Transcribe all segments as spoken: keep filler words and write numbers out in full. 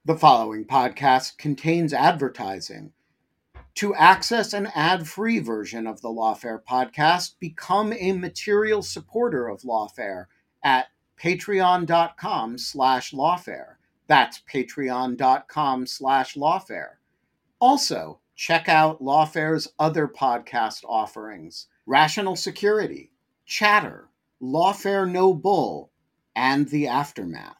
The following podcast contains advertising. To access an ad-free version of the Lawfare podcast, become a material supporter of Lawfare at patreon.com slash lawfare. That's patreon.com slash lawfare. Also, check out Lawfare's other podcast offerings: Rational Security, Chatter, Lawfare No Bull, and The Aftermath.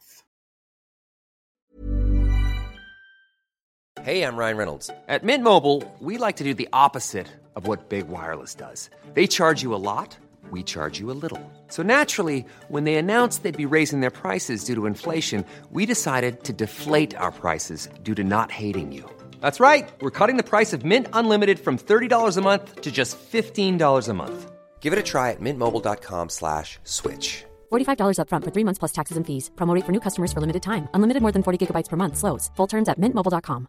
Hey, I'm Ryan Reynolds. At Mint Mobile, we like to do the opposite of what Big Wireless does. They charge you a lot, we charge you a little. So naturally, when they announced they'd be raising their prices due to inflation, we decided to deflate our prices due to not hating you. That's right. We're cutting the price of Mint Unlimited from thirty dollars a month to just fifteen dollars a month. Give it a try at mintmobile.com slash switch. forty-five dollars up front for three months plus taxes and fees. Promo rate for new customers for limited time. Unlimited more than forty gigabytes per month. Slows full terms at mint mobile dot com.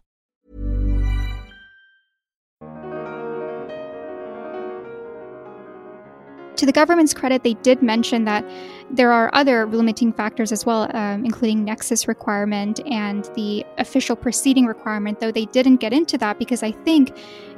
To the government's credit, they did mention that there are other limiting factors as well, um, including nexus requirement and the official proceeding requirement, though they didn't get into that because I think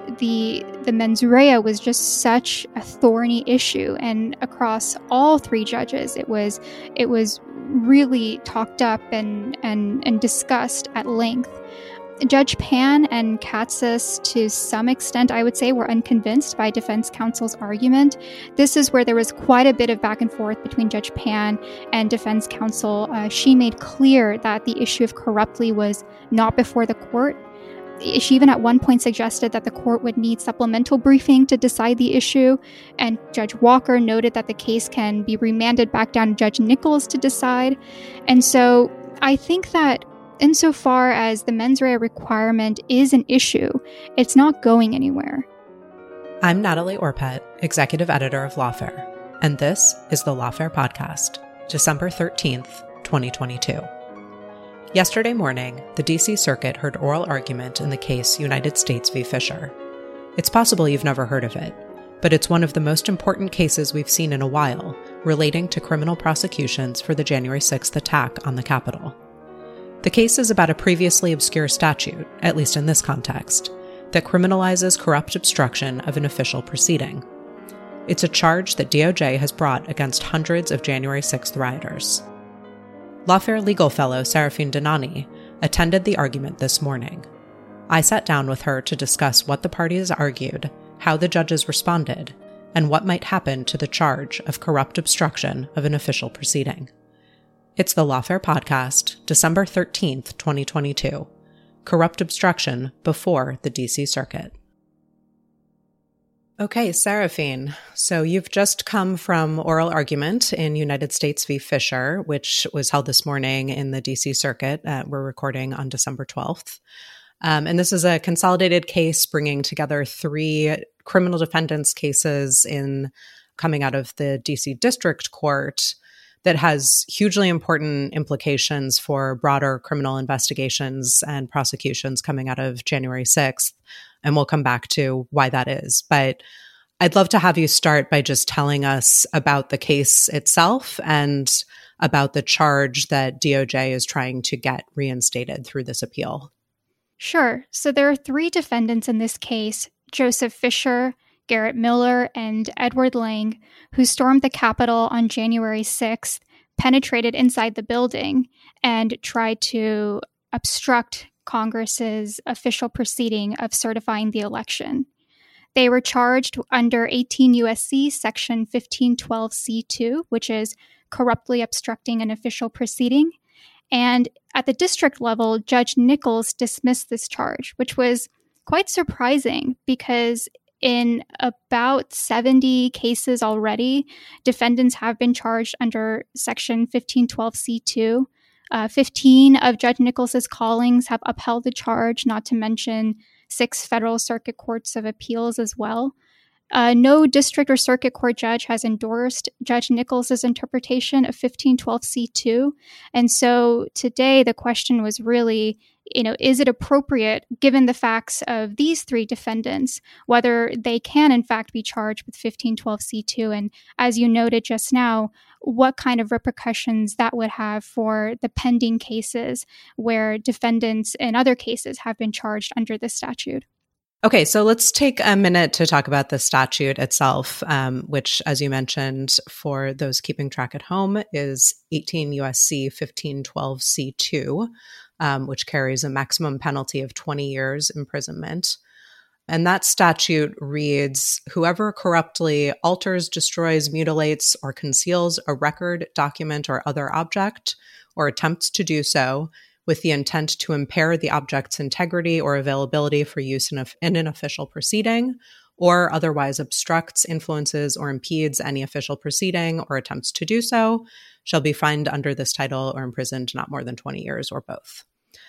the the mens rea was just such a thorny issue, and across all three judges, it was it was really talked up and and and discussed at length. Judge Pan and Katsas, to some extent, I would say, were unconvinced by defense counsel's argument. This is where there was quite a bit of back and forth between Judge Pan and defense counsel. Uh, she made clear that the issue of corruptly was not before the court. She even at one point suggested that the court would need supplemental briefing to decide the issue, and Judge Walker noted that the case can be remanded back down to Judge Nichols to decide. And so I think that insofar as the mens rea requirement is an issue, it's not going anywhere. I'm Natalie Orpett, Executive Editor of Lawfare, and this is the Lawfare Podcast, December thirteenth, twenty twenty-two. Yesterday morning, the D C Circuit heard oral argument in the case United States v. Fisher. It's possible you've never heard of it, but it's one of the most important cases we've seen in a while relating to criminal prosecutions for the January sixth attack on the Capitol. The case is about a previously obscure statute, at least in this context, that criminalizes corrupt obstruction of an official proceeding. It's a charge that D O J has brought against hundreds of January sixth rioters. Lawfare legal fellow Sarafine Dhanani attended the argument this morning. I sat down with her to discuss what the parties argued, how the judges responded, and what might happen to the charge of corrupt obstruction of an official proceeding. It's the Lawfare Podcast, December thirteenth, twenty twenty-two. Corrupt obstruction before the D C Circuit. Okay, Sarafine, so you've just come from oral argument in United States v. Fisher, which was held this morning in the D C Circuit. Uh, we're recording on December twelfth. Um, and this is a consolidated case bringing together three criminal defendants' cases in coming out of the D C District Court that has hugely important implications for broader criminal investigations and prosecutions coming out of January sixth. And we'll come back to why that is. But I'd love to have you start by just telling us about the case itself and about the charge that D O J is trying to get reinstated through this appeal. Sure. So there are three defendants in this case: Joseph Fisher, Garrett Miller, and Edward Lang, who stormed the Capitol on January sixth, penetrated inside the building, and tried to obstruct Congress's official proceeding of certifying the election. They were charged under eighteen U S C section fifteen twelve C two, which is corruptly obstructing an official proceeding. And at the district level, Judge Nichols dismissed this charge, which was quite surprising because in about seventy cases already, defendants have been charged under section fifteen twelve C two. Uh, fifteen of Judge Nichols's callings have upheld the charge, not to mention six federal circuit courts of appeals as well. Uh, no district or circuit court judge has endorsed Judge Nichols's interpretation of fifteen twelve C two. And so today the question was really, you know, is it appropriate, given the facts of these three defendants, whether they can in fact be charged with fifteen twelve C two? And as you noted just now, what kind of repercussions that would have for the pending cases where defendants in other cases have been charged under this statute. Okay, so let's take a minute to talk about the statute itself, um, which, as you mentioned, for those keeping track at home, is eighteen U S C fifteen twelve C two, um, which carries a maximum penalty of twenty years imprisonment. And that statute reads, whoever corruptly alters, destroys, mutilates, or conceals a record, document, or other object, or attempts to do so, with the intent to impair the object's integrity or availability for use in, a, in an official proceeding, or otherwise obstructs, influences, or impedes any official proceeding or attempts to do so, shall be fined under this title or imprisoned not more than twenty years or both.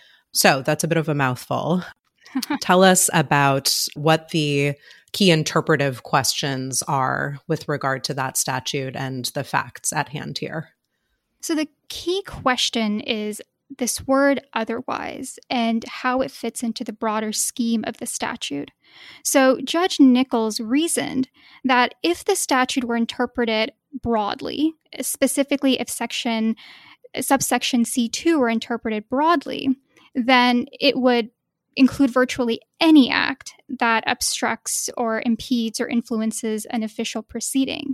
So that's a bit of a mouthful. Tell us about what the key interpretive questions are with regard to that statute and the facts at hand here. So the key question is this word otherwise and how it fits into the broader scheme of the statute. So Judge Nichols reasoned that if the statute were interpreted broadly, specifically if section subsection C two were interpreted broadly, then it would include virtually any act that obstructs or impedes or influences an official proceeding.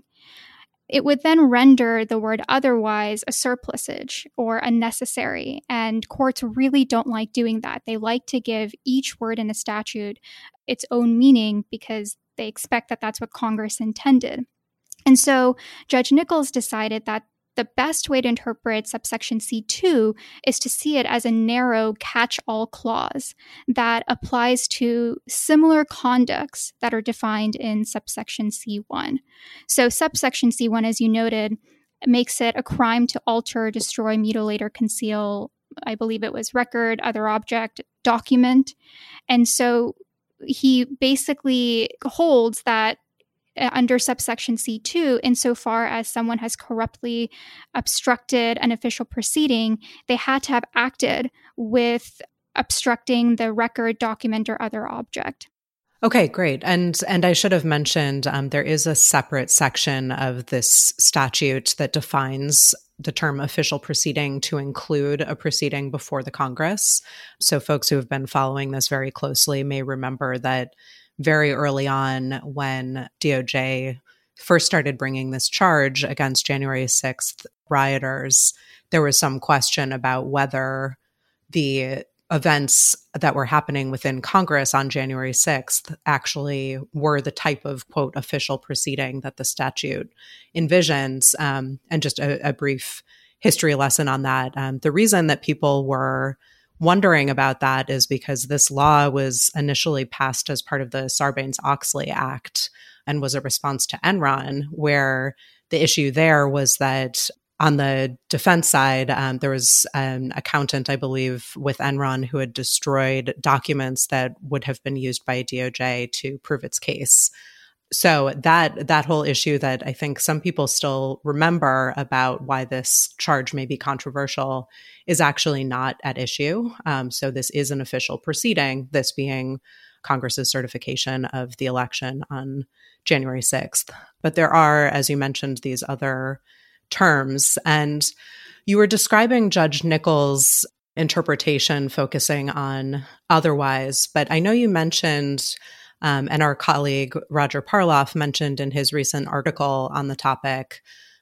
It would then render the word otherwise a surplusage or unnecessary, and courts really don't like doing that. They like to give each word in a statute its own meaning because they expect that that's what Congress intended. And so Judge Nichols decided that the best way to interpret subsection C two is to see it as a narrow catch-all clause that applies to similar conducts that are defined in subsection C one. So subsection C one, as you noted, makes it a crime to alter, destroy, mutilate, or conceal, I believe it was record, other object, document. And so he basically holds that under subsection C two, insofar as someone has corruptly obstructed an official proceeding, they had to have acted with obstructing the record, document, or other object. Okay, great. And and I should have mentioned um, there is a separate section of this statute that defines the term official proceeding to include a proceeding before the Congress. So folks who have been following this very closely may remember that very early on, when D O J first started bringing this charge against January sixth rioters, there was some question about whether the events that were happening within Congress on January sixth actually were the type of, quote, official proceeding that the statute envisions. Um, and just a, a brief history lesson on that. Um, the reason that people were wondering about that is because this law was initially passed as part of the Sarbanes-Oxley Act and was a response to Enron, where the issue there was that on the defense side, um, there was an accountant, I believe, with Enron who had destroyed documents that would have been used by D O J to prove its case. So that that whole issue that I think some people still remember about why this charge may be controversial is actually not at issue. Um, so this is an official proceeding, this being Congress's certification of the election on January sixth. But there are, as you mentioned, these other terms. And you were describing Judge Nichols' interpretation focusing on otherwise, but I know you mentioned Um, and our colleague, Roger Parloff, mentioned in his recent article on the topic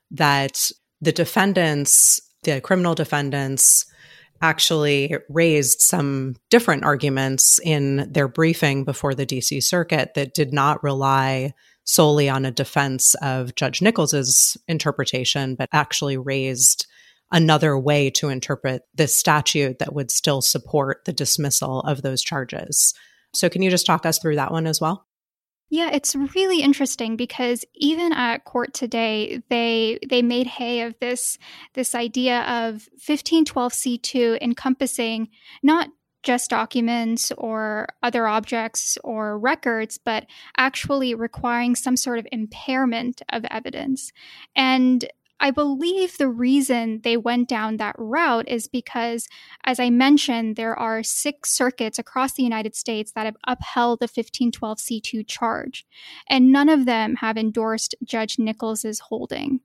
that the defendants, the criminal defendants, actually raised some different arguments in their briefing before the D C Circuit that did not rely solely on a defense of Judge Nichols's interpretation, but actually raised another way to interpret this statute that would still support the dismissal of those charges. So can you just talk us through that one as well? Yeah, it's really interesting because even at court today, they they made hay of this, this idea of fifteen twelve C two encompassing not just documents or other objects or records, but actually requiring some sort of impairment of evidence. And I believe the reason they went down that route is because, as I mentioned, there are six circuits across the United States that have upheld the fifteen twelve C two charge, and none of them have endorsed Judge Nichols's holding.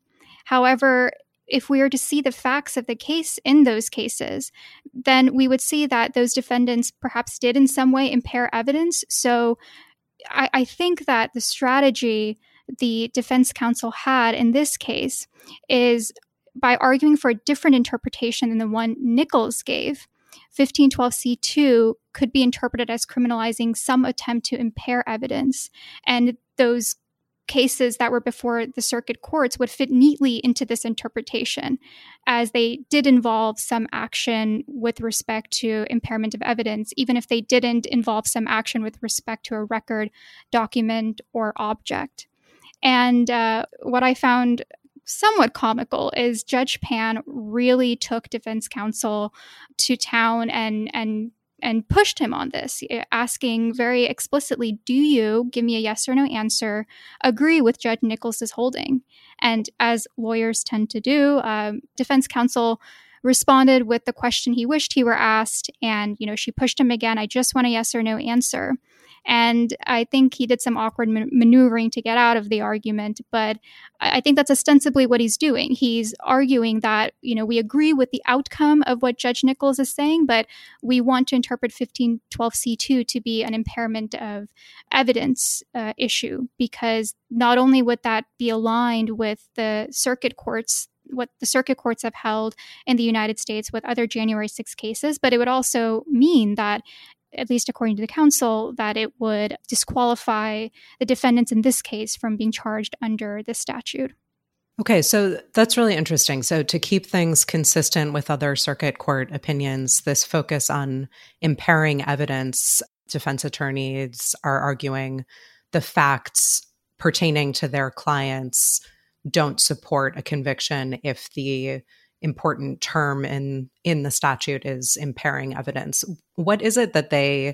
However, if we were to see the facts of the case in those cases, then we would see that those defendants perhaps did in some way impair evidence. So I, I think that the strategy the defense counsel had in this case is by arguing for a different interpretation than the one Nichols gave. fifteen twelve C two could be interpreted as criminalizing some attempt to impair evidence, and those cases that were before the circuit courts would fit neatly into this interpretation, as they did involve some action with respect to impairment of evidence, even if they didn't involve some action with respect to a record, document, or object. And uh, what I found somewhat comical is Judge Pan really took defense counsel to town and and and pushed him on this, asking very explicitly, do you, give me a yes or no answer, agree with Judge Nichols' holding? And as lawyers tend to do, um, defense counsel responded with the question he wished he were asked. And, you know, she pushed him again, I just want a yes or no answer. And I think he did some awkward man- maneuvering to get out of the argument. But I think that's ostensibly what he's doing. He's arguing that, you know, we agree with the outcome of what Judge Nichols is saying, but we want to interpret fifteen twelve C two to be an impairment of evidence uh, issue, because not only would that be aligned with the circuit courts, what the circuit courts have held in the United States with other January sixth cases, but it would also mean that, at least according to the counsel, that it would disqualify the defendants in this case from being charged under the statute. Okay, so that's really interesting. So to keep things consistent with other circuit court opinions, this focus on impairing evidence, defense attorneys are arguing the facts pertaining to their clients don't support a conviction if the important term in in the statute is impairing evidence. What is it that they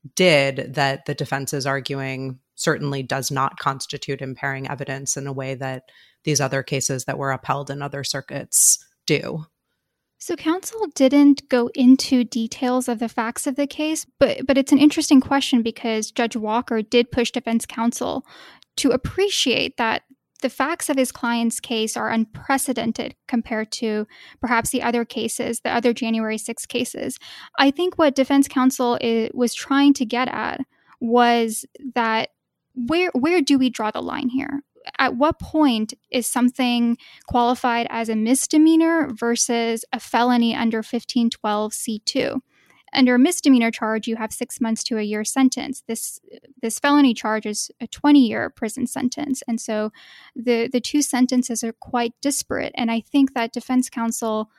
did that the defense is arguing certainly does not constitute impairing evidence in a way that these other cases that were upheld in other circuits do? So counsel didn't go into details of the facts of the case, but but it's an interesting question because Judge Walker did push defense counsel to appreciate that the facts of his client's case are unprecedented compared to perhaps the other cases, the other January sixth cases. I think what defense counsel is, was trying to get at was that where where do we draw the line here? At what point is something qualified as a misdemeanor versus a felony under fifteen twelve C two? Under a misdemeanor charge, you have six months to a year sentence. This this felony charge is a twenty-year prison sentence. And so the, the two sentences are quite disparate. And I think that defense counsel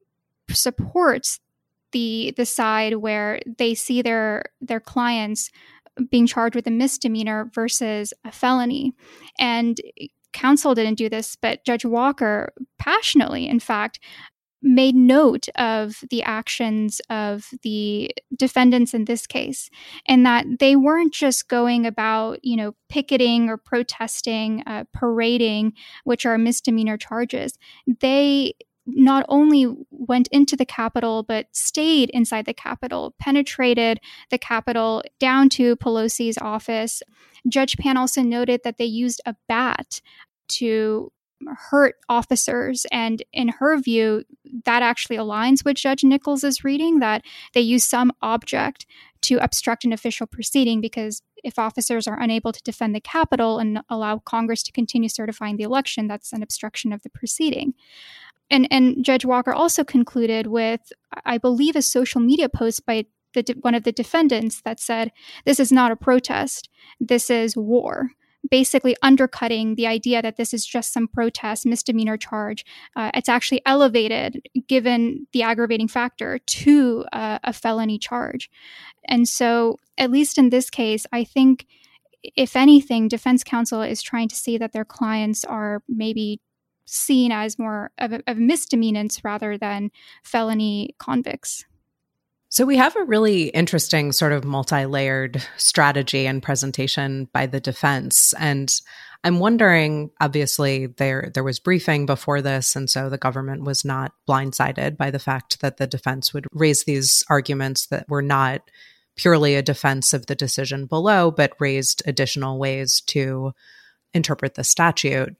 supports the the side where they see their their clients being charged with a misdemeanor versus a felony. And counsel didn't do this, but Judge Walker passionately, in fact, made note of the actions of the defendants in this case, and that they weren't just going about, you know, picketing or protesting, uh, parading, which are misdemeanor charges. They not only went into the Capitol, but stayed inside the Capitol, penetrated the Capitol down to Pelosi's office. Judge Pan also noted that they used a bat to hurt officers. And in her view, that actually aligns with Judge Nichols' reading, that they use some object to obstruct an official proceeding, because if officers are unable to defend the Capitol and allow Congress to continue certifying the election, that's an obstruction of the proceeding. And, and Judge Walker also concluded with, I believe, a social media post by the, one of the defendants that said, this is not a protest, this is war. Basically undercutting the idea that this is just some protest misdemeanor charge. Uh, it's actually elevated, given the aggravating factor, to uh, a felony charge. And so, at least in this case, I think, if anything, defense counsel is trying to see that their clients are maybe seen as more of, a, of misdemeanants rather than felony convicts. So we have a really interesting sort of multi-layered strategy and presentation by the defense. And I'm wondering, obviously, there there was briefing before this, and so the government was not blindsided by the fact that the defense would raise these arguments that were not purely a defense of the decision below, but raised additional ways to interpret the statute.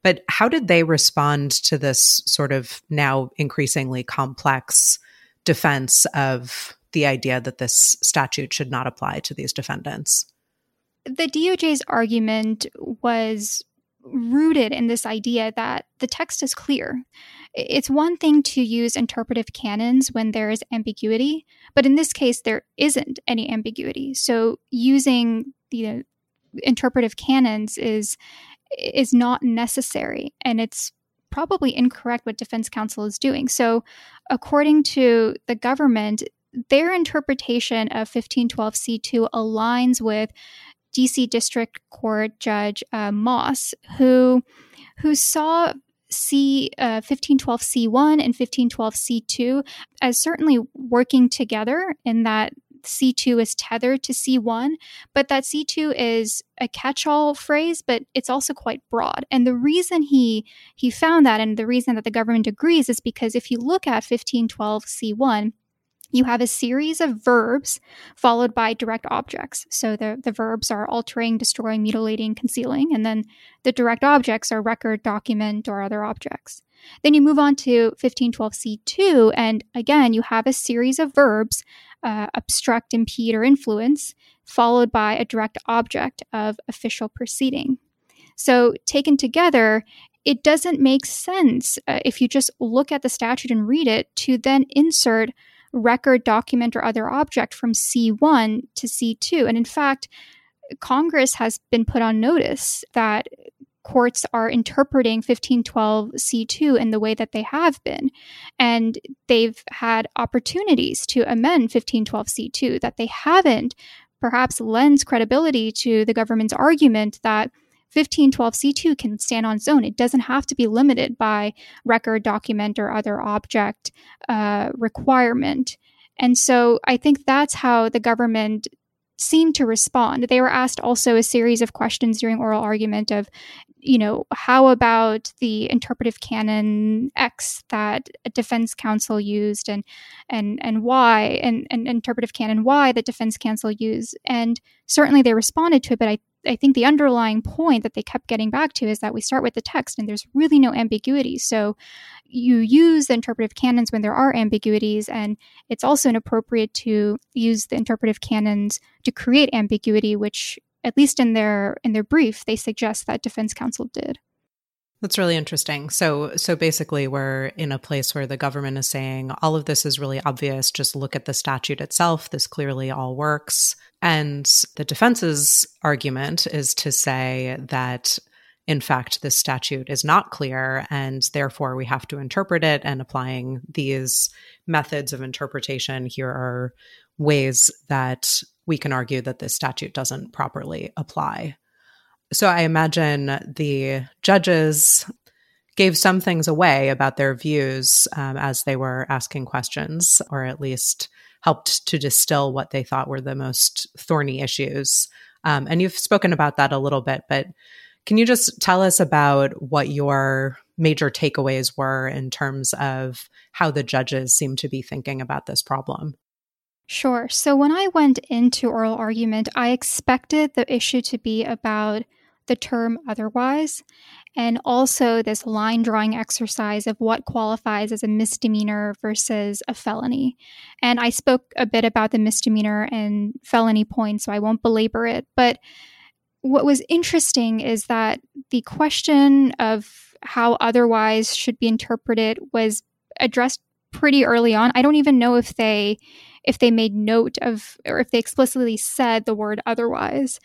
But how did they respond to this sort of now increasingly complex defense of the idea that this statute should not apply to these defendants? The D O J's argument was rooted in this idea that the text is clear. It's one thing to use interpretive canons when there is ambiguity, but in this case, there isn't any ambiguity. So using, you know, interpretive canons is is not necessary, and it's probably incorrect what defense counsel is doing. So according to the government, their interpretation of fifteen twelve C two aligns with D C District Court Judge uh, Moss, who who saw C uh, fifteen twelve C one and fifteen twelve C two as certainly working together in that C two is tethered to C one, but that C two is a catch-all phrase, but it's also quite broad. And the reason he he found that, and the reason that the government agrees, is because if you look at fifteen twelve C one, you have a series of verbs followed by direct objects. So the, the verbs are altering, destroying, mutilating, concealing, and then the direct objects are record, document, or other objects. Then you move on to fifteen twelve C two, and again, you have a series of verbs, uh, obstruct, impede, or influence, followed by a direct object of official proceeding. So taken together, it doesn't make sense, uh, if you just look at the statute and read it, to then insert record, document, or other object from C one to C two. And in fact, Congress has been put on notice that courts are interpreting fifteen twelve C two in the way that they have been. And they've had opportunities to amend fifteen twelve C two that they haven't, perhaps lends credibility to the government's argument that fifteen twelve C two can stand on its own. It doesn't have to be limited by record, document, or other object uh, requirement. And so I think that's how the government seemed to respond. They were asked also a series of questions during oral argument of, you know, how about the interpretive canon X that a defense counsel used, and and and why, and, and interpretive canon Y that defense counsel used. And certainly they responded to it, but I I think the underlying point that they kept getting back to is that we start with the text and there's really no ambiguity. So you use the interpretive canons when there are ambiguities, and it's also inappropriate to use the interpretive canons to create ambiguity, which, at least in their in their brief, they suggest that defense counsel did. That's really interesting. So so basically, we're in a place where the government is saying all of this is really obvious. Just look at the statute itself. This clearly all works. And the defense's argument is to say that, in fact, this statute is not clear, and therefore we have to interpret it. And applying these methods of interpretation, here are ways that we can argue that this statute doesn't properly apply. So I imagine the judges gave some things away about their views um, as they were asking questions, or at least helped to distill what they thought were the most thorny issues. Um, and you've spoken about that a little bit, but can you just tell us about what your major takeaways were in terms of how the judges seem to be thinking about this problem? Sure. So when I went into oral argument, I expected the issue to be about the term otherwise, and also this line drawing exercise of what qualifies as a misdemeanor versus a felony. And I spoke a bit about the misdemeanor and felony points, so I won't belabor it. But what was interesting is that the question of how otherwise should be interpreted was addressed pretty early on. I don't even know if they if they made note of, or if they explicitly said the word otherwise.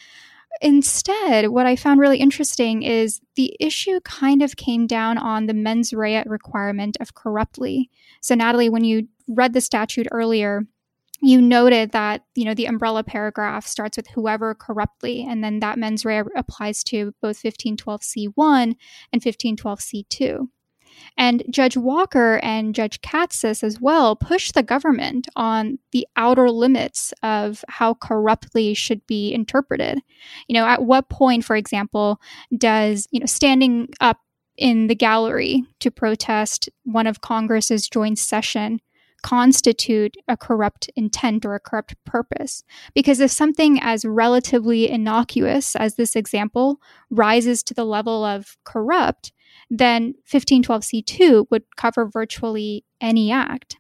Instead, what I found really interesting is the issue kind of came down on the mens rea requirement of corruptly. So Natalie, when you read the statute earlier, you noted that, you know, the umbrella paragraph starts with whoever corruptly, and then that mens rea applies to both fifteen twelve C one and fifteen twelve C two. And Judge Walker and Judge Katsas as well pushed the government on the outer limits of how corruptly should be interpreted. You know, at what point, for example, does, you know, standing up in the gallery to protest one of Congress's joint session constitute a corrupt intent or a corrupt purpose? Because if something as relatively innocuous as this example rises to the level of corrupt, then fifteen twelve C two would cover virtually any act.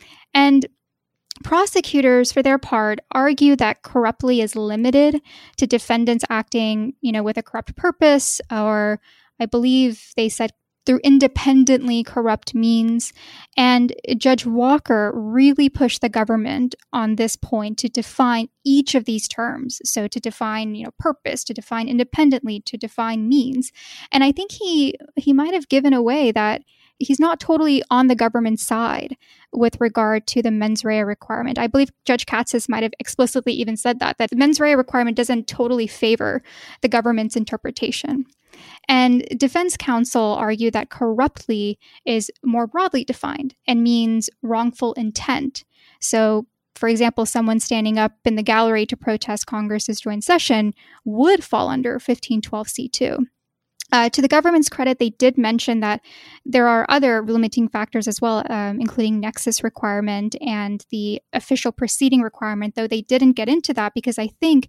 And prosecutors, for their part, argue that corruptly is limited to defendants acting, you know, with a corrupt purpose, or I believe they said through independently corrupt means. And Judge Walker really pushed the government on this point to define each of these terms. So to define, you know, purpose, to define independently, to define means. And I think he he might have given away that he's not totally on the government's side with regard to the mens rea requirement. I believe Judge Katsas might have explicitly even said that, that the mens rea requirement doesn't totally favor the government's interpretation. And defense counsel argue that corruptly is more broadly defined and means wrongful intent. So, for example, someone standing up in the gallery to protest Congress's joint session would fall under fifteen twelve C two. Uh, to the government's credit, they did mention that there are other limiting factors as well, um, including nexus requirement and the official proceeding requirement, though they didn't get into that because I think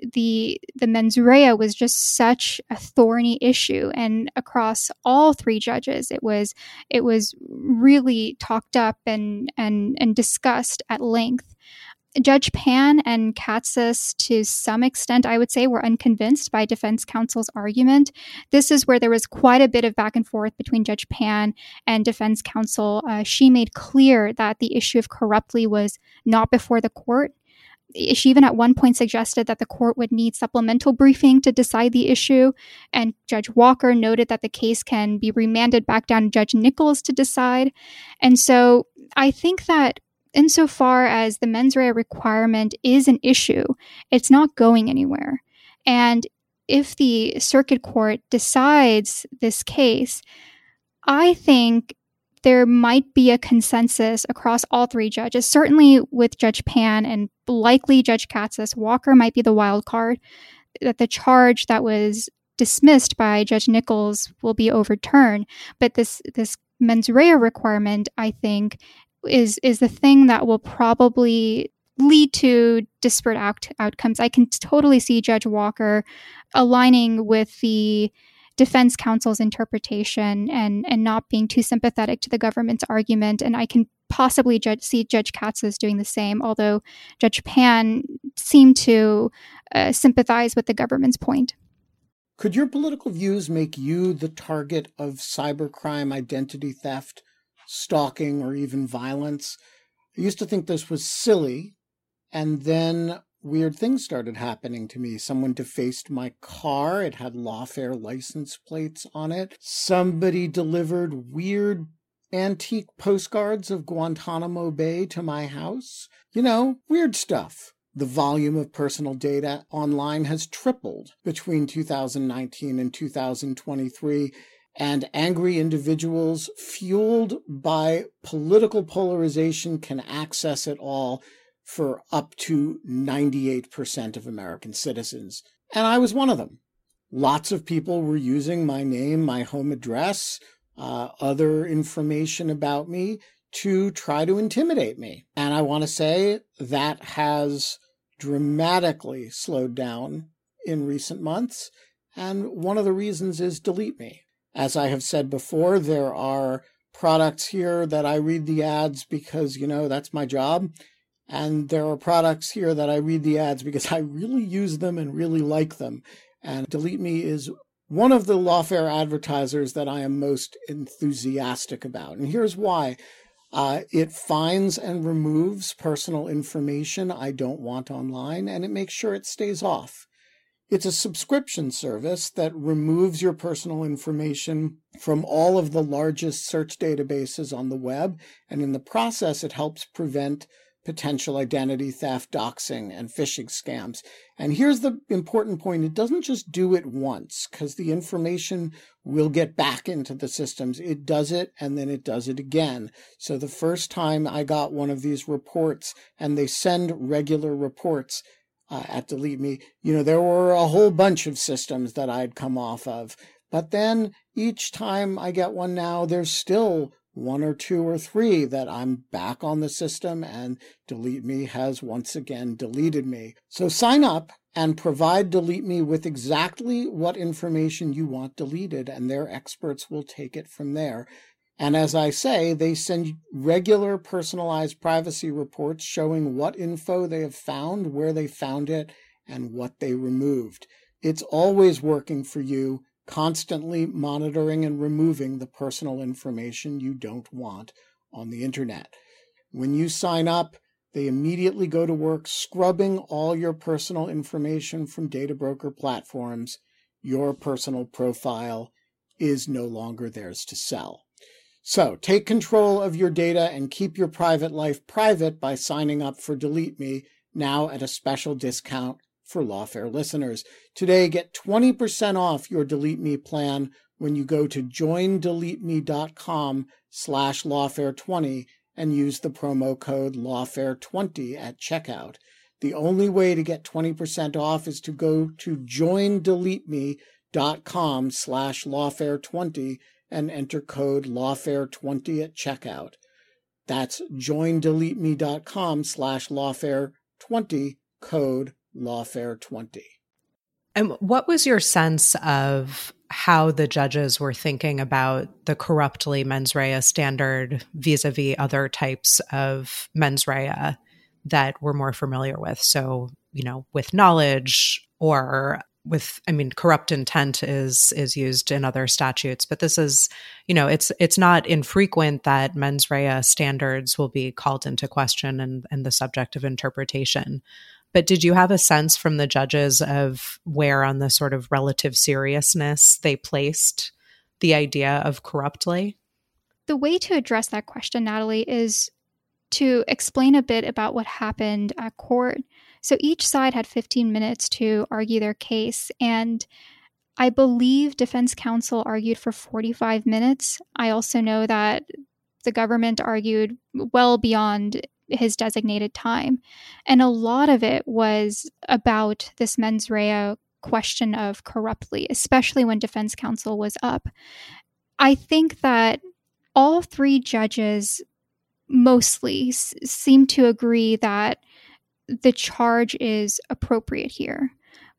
the the mens rea was just such a thorny issue, and across all three judges, it was it was really talked up and and and discussed at length. Judge Pan and Katsas, to some extent, I would say, were unconvinced by defense counsel's argument. This is where there was quite a bit of back and forth between Judge Pan and defense counsel. Uh, she made clear that the issue of corruptly was not before the court. She even at one point suggested that the court would need supplemental briefing to decide the issue. And Judge Walker noted that the case can be remanded back down to Judge Nichols to decide. And so I think that insofar as the mens rea requirement is an issue, it's not going anywhere. And if the circuit court decides this case, I think there might be a consensus across all three judges, certainly with Judge Pan and likely Judge Katsas. Walker might be the wild card, that the charge that was dismissed by Judge Nichols will be overturned. But this, this mens rea requirement, I think, is is the thing that will probably lead to disparate out- outcomes. I can totally see Judge Walker aligning with the defense counsel's interpretation and, and not being too sympathetic to the government's argument. And I can possibly judge, see Judge Katsas doing the same, although Judge Pan seemed to uh, sympathize with the government's point. Could your political views make you the target of cybercrime, identity theft, stalking, or even violence? I used to think this was silly, and then weird things started happening to me. Someone defaced my car. It had lawfare license plates on it. Somebody delivered weird antique postcards of Guantanamo Bay to my house. You know, weird stuff. The volume of personal data online has tripled between two thousand nineteen and two thousand twenty-three. And angry individuals fueled by political polarization can access it all for up to ninety-eight percent of American citizens. And I was one of them. Lots of people were using my name, my home address, uh, other information about me to try to intimidate me. And I want to say that has dramatically slowed down in recent months. And one of the reasons is Delete Me. As I have said before, there are products here that I read the ads because, you know, that's my job. And there are products here that I read the ads because I really use them and really like them. And Delete Me is one of the lawfare advertisers that I am most enthusiastic about. And here's why. Uh, it finds and removes personal information I don't want online, and it makes sure it stays off. It's a subscription service that removes your personal information from all of the largest search databases on the web, and in the process, it helps prevent potential identity theft, doxing, and phishing scams. And here's the important point. It doesn't just do it once, because the information will get back into the systems. It does it, and then it does it again. So the first time I got one of these reports, and they send regular reports, Uh, at Delete Me, you know, there were a whole bunch of systems that I'd come off of. But then each time I get one now, there's still one or two or three that I'm back on the system and Delete Me has once again deleted me. So sign up and provide Delete Me with exactly what information you want deleted, and their experts will take it from there. And as I say, they send regular personalized privacy reports showing what info they have found, where they found it, and what they removed. It's always working for you, constantly monitoring and removing the personal information you don't want on the internet. When you sign up, they immediately go to work scrubbing all your personal information from data broker platforms. Your personal profile is no longer theirs to sell. So take control of your data and keep your private life private by signing up for Delete Me, now at a special discount for Lawfare listeners. Today, get twenty percent off your Delete Me plan when you go to joindeleteme.com slash lawfare20 and use the promo code lawfare twenty at checkout. The only way to get twenty percent off is to go to joindeleteme.com slash lawfare20 and enter code lawfare twenty at checkout. That's joindeleteme.com slash lawfare20, code lawfare twenty. And what was your sense of how the judges were thinking about the corruptly mens rea standard vis-a-vis other types of mens rea that we're more familiar with? So, you know, with knowledge or with, I mean, corrupt intent is is used in other statutes, but this is, you know, it's it's not infrequent that mens rea standards will be called into question and, and the subject of interpretation. But did you have a sense from the judges of where on the sort of relative seriousness they placed the idea of corruptly? The way to address that question, Natalie, is to explain a bit about what happened at court. So each side had fifteen minutes to argue their case, and I believe defense counsel argued for forty-five minutes. I also know that the government argued well beyond his designated time, and a lot of it was about this mens rea question of corruptly, especially when defense counsel was up. I think that all three judges mostly s- seem to agree that the charge is appropriate here.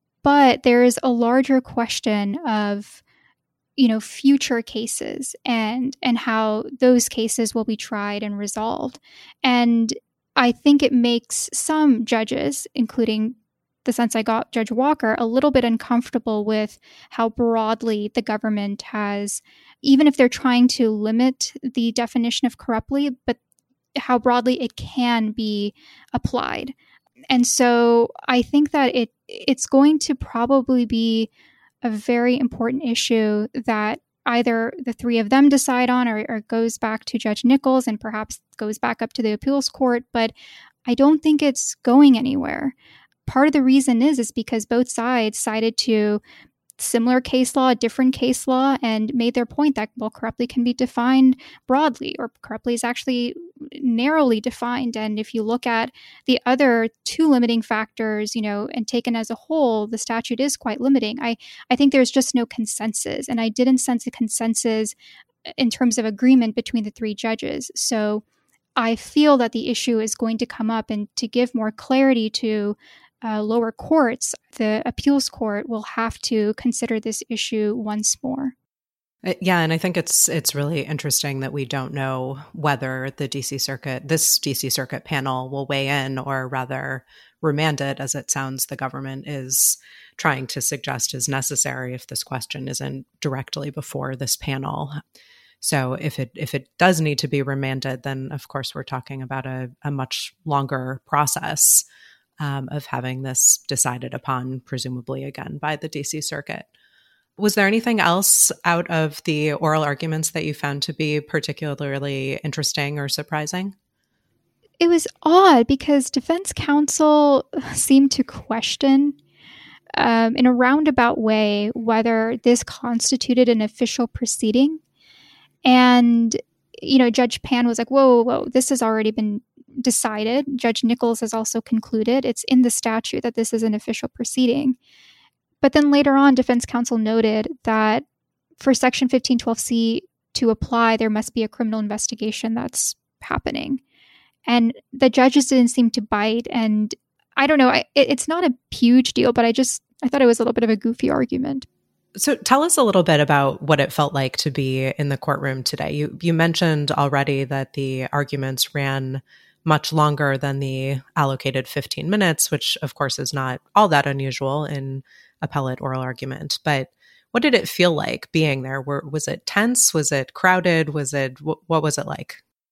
But there is a larger question of, you know, future cases and and how those cases will be tried and resolved. And I think it makes some judges, including the sense I got Judge Walker, a little bit uncomfortable with how broadly the government has, even if they're trying to limit the definition of corruptly, but how broadly it can be applied. And so I think that it it's going to probably be a very important issue that either the three of them decide on or, or goes back to Judge Nichols and perhaps goes back up to the appeals court. But I don't think it's going anywhere. Part of the reason is, is because both sides cited to similar case law, different case law, and made their point that, well, corruptly can be defined broadly, or corruptly is actually narrowly defined. And if you look at the other two limiting factors, you know, and taken as a whole, the statute is quite limiting. I, I think there's just no consensus, and I didn't sense a consensus in terms of agreement between the three judges. So I feel that the issue is going to come up, and to give more clarity to Uh, lower courts, the appeals court will have to consider this issue once more. Yeah, and I think it's it's really interesting that we don't know whether the D C Circuit, this D C Circuit panel will weigh in or rather remand it, as it sounds the government is trying to suggest is necessary if this question isn't directly before this panel. So if it if it does need to be remanded, then of course we're talking about a, a much longer process Um, of having this decided upon, presumably again by the D C Circuit. Was there anything else out of the oral arguments that you found to be particularly interesting or surprising? It was odd because defense counsel seemed to question um, in a roundabout way whether this constituted an official proceeding. And, you know, Judge Pan was like, whoa, whoa, whoa, this has already been decided. Judge Nichols has also concluded it's in the statute that this is an official proceeding. But then later on, defense counsel noted that for Section fifteen twelve C, to apply, there must be a criminal investigation that's happening. And the judges didn't seem to bite. And I don't know, I, it, it's not a huge deal, but I just, I thought it was a little bit of a goofy argument. So tell us a little bit about what it felt like to be in the courtroom today. You you mentioned already that the arguments ran much longer than the allocated fifteen minutes, which of course is not all that unusual in appellate oral argument. But what did it feel like being there? Were, was it tense? Was it crowded? Was it, wh- what was it like?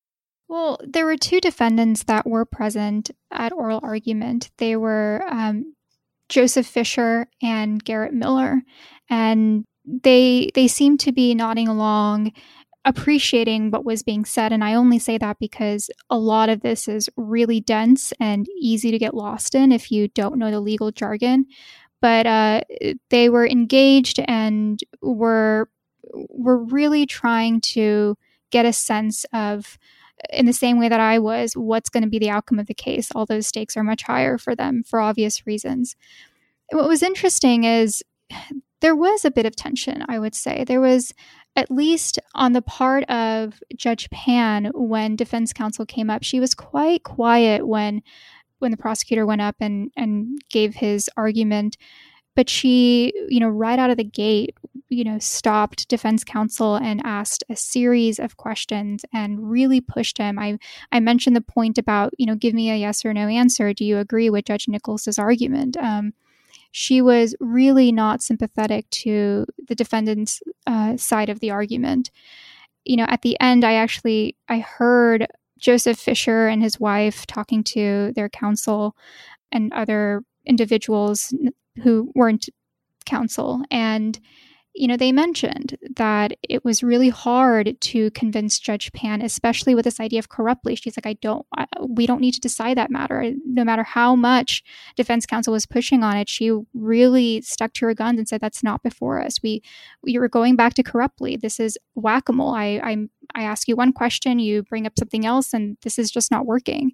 Well, there were two defendants that were present at oral argument. They were um, Joseph Fisher and Garrett Miller, and they they seemed to be nodding along, appreciating what was being said. And I only say that because a lot of this is really dense and easy to get lost in if you don't know the legal jargon. But uh, they were engaged and were were really trying to get a sense of, in the same way that I was, what's going to be the outcome of the case. All those stakes are much higher for them for obvious reasons. What was interesting is there was a bit of tension, I would say. There was, at least on the part of Judge Pan, when defense counsel came up, she was quite quiet when when the prosecutor went up and, and gave his argument. But she, you know, right out of the gate, you know, stopped defense counsel and asked a series of questions and really pushed him. I, I mentioned the point about, you know, give me a yes or no answer. Do you agree with Judge Nichols's argument? Um, she was really not sympathetic to the defendant's uh, side of the argument. You know, at the end, I actually, I heard Joseph Fisher and his wife talking to their counsel and other individuals who weren't counsel. And, you know, they mentioned that it was really hard to convince Judge Pan, especially with this idea of corruptly. She's like, I don't, I, we don't need to decide that matter. No matter how much defense counsel was pushing on it, she really stuck to her guns and said, that's not before us. We, we were going back to corruptly. This is whack-a-mole. I, I, I ask you one question, you bring up something else, and this is just not working.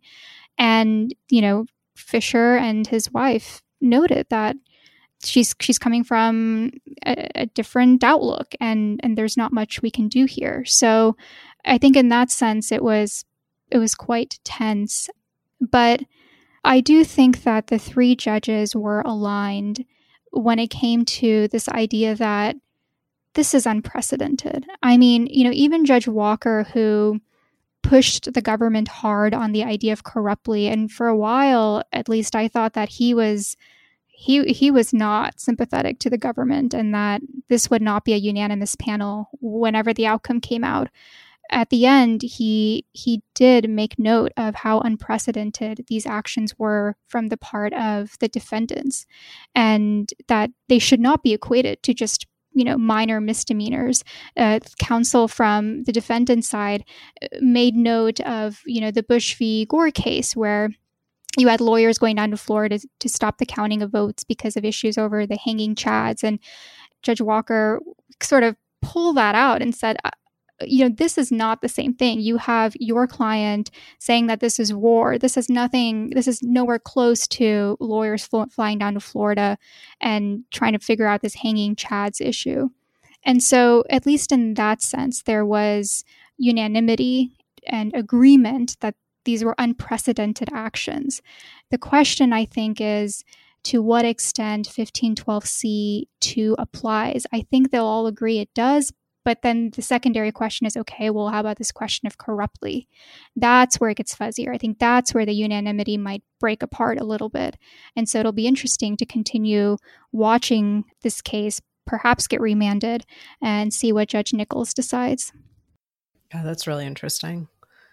And, you know, Fisher and his wife noted that she's she's coming from a, a different outlook, and and there's not much we can do here. So I think in that sense it was it was quite tense. But I do think that the three judges were aligned when it came to this idea that this is unprecedented. I mean, you know, even Judge Walker, who pushed the government hard on the idea of corruptly, and for a while, at least, I thought that he was He he was not sympathetic to the government, and that this would not be a unanimous panel whenever the outcome came out. At the end, he he did make note of how unprecedented these actions were from the part of the defendants, and that they should not be equated to just, you know, minor misdemeanors. Uh, counsel from the defendant side made note of, you know, the Bush v. Gore case, where you had lawyers going down to Florida to, to stop the counting of votes because of issues over the hanging chads. And Judge Walker sort of pulled that out and said, you know, this is not the same thing. You have your client saying that this is war. This is nothing, this is nowhere close to lawyers fl- flying down to Florida and trying to figure out this hanging chads issue. And so, at least in that sense, there was unanimity and agreement that these were unprecedented actions. The question, I think, is to what extent fifteen twelve C two applies. I think they'll all agree it does, but then the secondary question is, okay, well, how about this question of corruptly? That's where it gets fuzzier. I think that's where the unanimity might break apart a little bit. And so it'll be interesting to continue watching this case, perhaps get remanded, and see what Judge Nichols decides. Yeah, that's really interesting.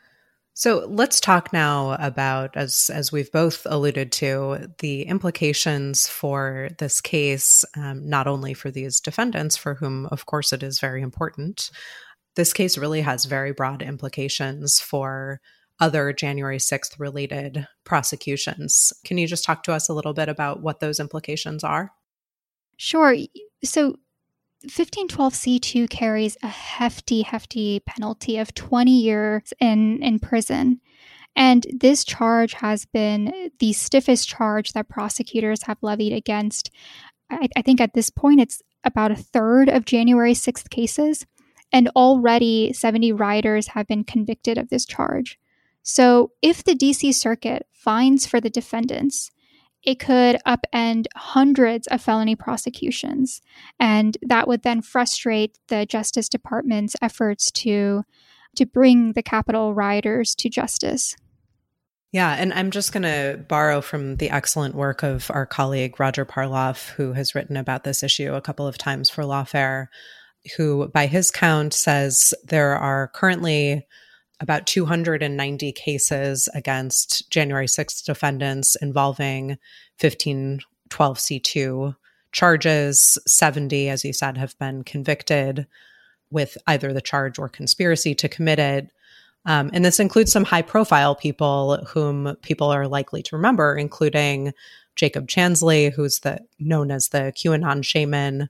So let's talk now about, as as we've both alluded to, the implications for this case, um, not only for these defendants, for whom, of course, it is very important. This case really has very broad implications for other January sixth related prosecutions. Can you just talk to us a little bit about what those implications are? Sure. So fifteen twelve C two carries a hefty, hefty penalty of twenty years in, in prison. And this charge has been the stiffest charge that prosecutors have levied against, I, I think at this point, it's about a third of January sixth cases. And already seventy rioters have been convicted of this charge. So if the D C Circuit finds for the defendants, it could upend hundreds of felony prosecutions. And that would then frustrate the Justice Department's efforts to, to bring the Capitol rioters to justice. Yeah, and I'm just going to borrow from the excellent work of our colleague Roger Parloff, who has written about this issue a couple of times for Lawfare, who by his count says there are currently about two hundred ninety cases against January sixth defendants involving fifteen twelve C two charges. seventy, as you said, have been convicted with either the charge or conspiracy to commit it. Um, and this includes some high-profile people whom people are likely to remember, including Jacob Chansley, who's the known as the QAnon shaman,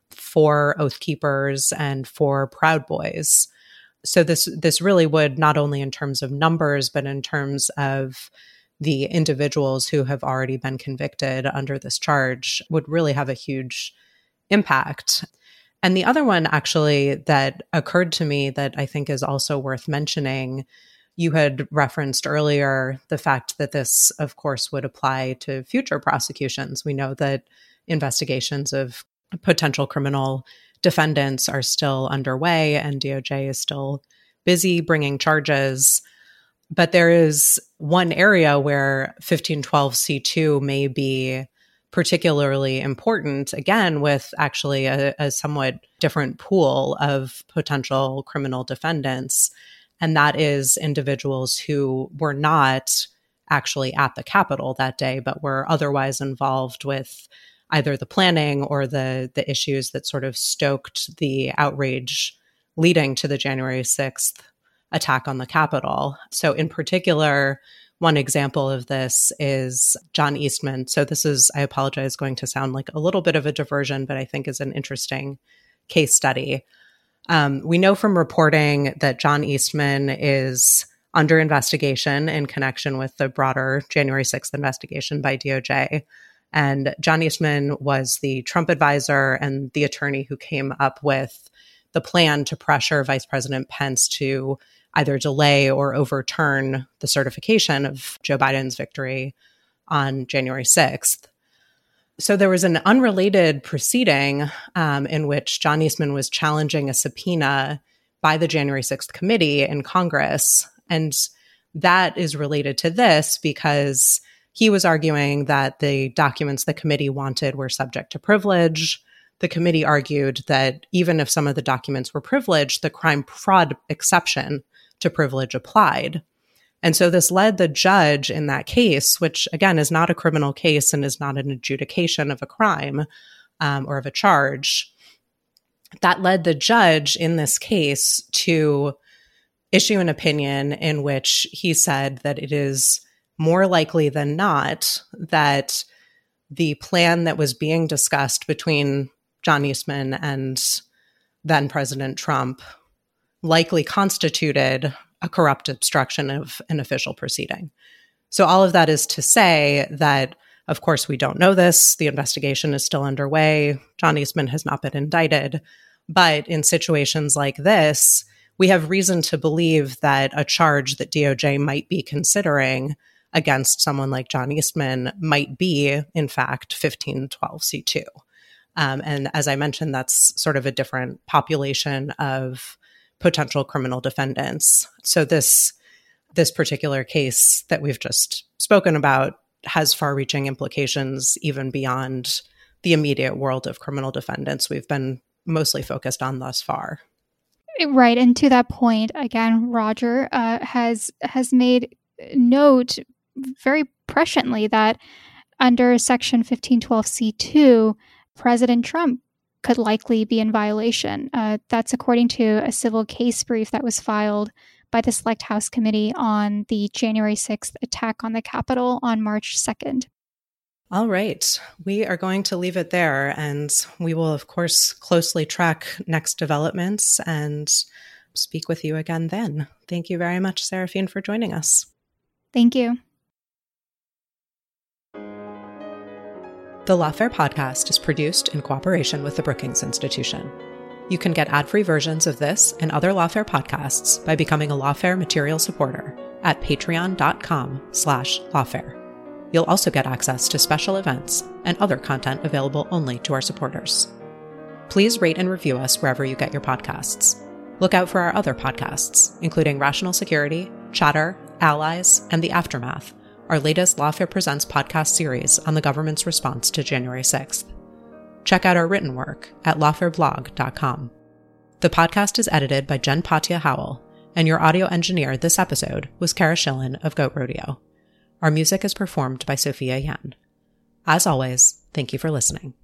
four Oath Keepers, and four Proud Boys. So this this really would, not only in terms of numbers, but in terms of the individuals who have already been convicted under this charge, would really have a huge impact. And the other one actually that occurred to me that I think is also worth mentioning, you had referenced earlier the fact that this, of course, would apply to future prosecutions. We know that investigations of potential criminal defendants are still underway, and D O J is still busy bringing charges. But there is one area where fifteen twelve C two may be particularly important, again, with actually a, a somewhat different pool of potential criminal defendants. And that is individuals who were not actually at the Capitol that day, but were otherwise involved with either the planning or the the issues that sort of stoked the outrage leading to the January sixth attack on the Capitol. So in particular, one example of this is John Eastman. So this is, I apologize, going to sound like a little bit of a diversion, but I think is an interesting case study. Um, we know from reporting that John Eastman is under investigation in connection with the broader January sixth investigation by D O J. And John Eastman was the Trump advisor and the attorney who came up with the plan to pressure Vice President Pence to either delay or overturn the certification of Joe Biden's victory on January sixth. So there was an unrelated proceeding um, in which John Eastman was challenging a subpoena by the January sixth committee in Congress. And that is related to this because he was arguing that the documents the committee wanted were subject to privilege. The committee argued that even if some of the documents were privileged, the crime fraud exception to privilege applied. And so this led the judge in that case, which again is not a criminal case and is not an adjudication of a crime um, or of a charge, that led the judge in this case to issue an opinion in which he said that it is more likely than not that the plan that was being discussed between John Eastman and then President Trump likely constituted a corrupt obstruction of an official proceeding. So all of that is to say that, of course, we don't know this. The investigation is still underway. John Eastman has not been indicted. But in situations like this, we have reason to believe that a charge that D O J might be considering against someone like John Eastman might be, in fact, fifteen twelve C two. Um, and as I mentioned, that's sort of a different population of potential criminal defendants. So this this particular case that we've just spoken about has far-reaching implications even beyond the immediate world of criminal defendants we've been mostly focused on thus far. Right. And to that point, again, Roger uh, has has made note very presciently that under Section fifteen twelve C two, President Trump could likely be in violation. Uh, that's according to a civil case brief that was filed by the Select House Committee on the January sixth attack on the Capitol on March second. All right. We are going to leave it there, and we will, of course, closely track next developments and speak with you again then. Thank you very much, Seraphine, for joining us. Thank you. The Lawfare podcast is produced in cooperation with the Brookings Institution. You can get ad-free versions of this and other Lawfare podcasts by becoming a Lawfare material supporter at patreon.com slash lawfare. You'll also get access to special events and other content available only to our supporters. Please rate and review us wherever you get your podcasts. Look out for our other podcasts, including Rational Security, Chatter, Allies, and The Aftermath, our latest Lawfare Presents podcast series on the government's response to January sixth. Check out our written work at lawfare blog dot com. The podcast is edited by Jen Patia Howell, and your audio engineer this episode was Kara Schillen of Goat Rodeo. Our music is performed by Sophia Yan. As always, thank you for listening.